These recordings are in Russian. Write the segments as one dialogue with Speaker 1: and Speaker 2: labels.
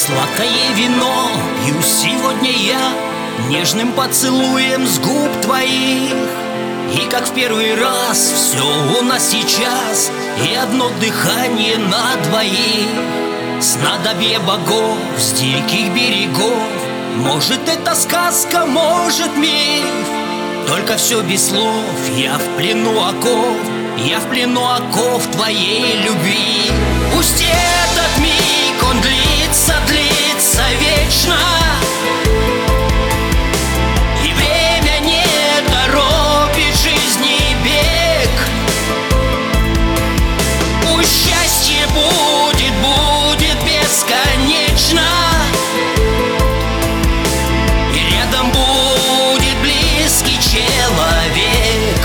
Speaker 1: Сладкое вино пью сегодня я, нежным поцелуем с губ твоих. И как в первый раз все у нас сейчас, и одно дыхание на двоих. Снадобье богов с диких берегов, может это сказка, может миф. Только все без слов, я в плену оков, я в плену оков твоей любви. Пусть этот миг, он длится, длится вечно, и время не торопит жизни бег. Пусть счастье будет, будет бесконечно, и рядом будет близкий человек.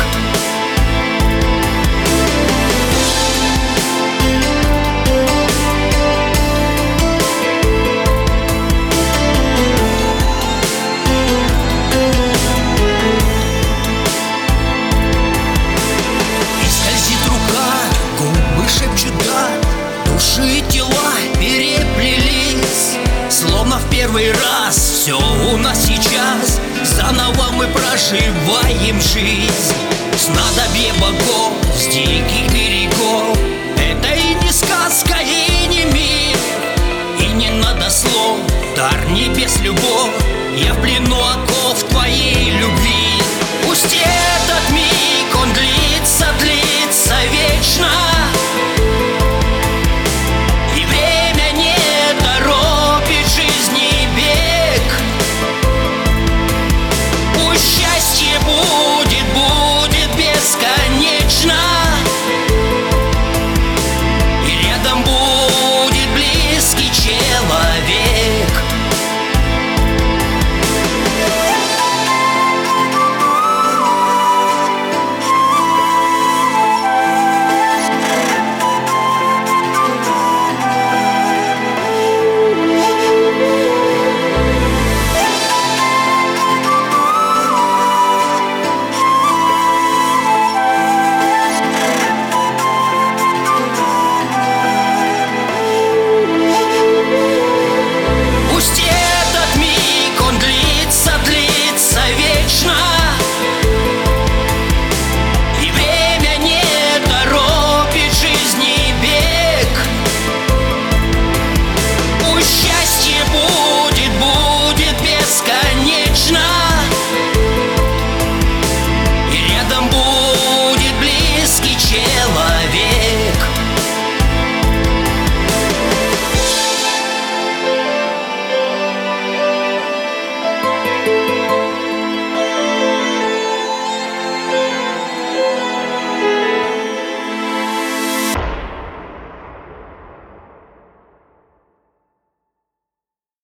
Speaker 1: Души и тела переплелись, словно в первый раз все у нас сейчас. Заново мы проживаем жизнь. Снадобье богов с диких берегов,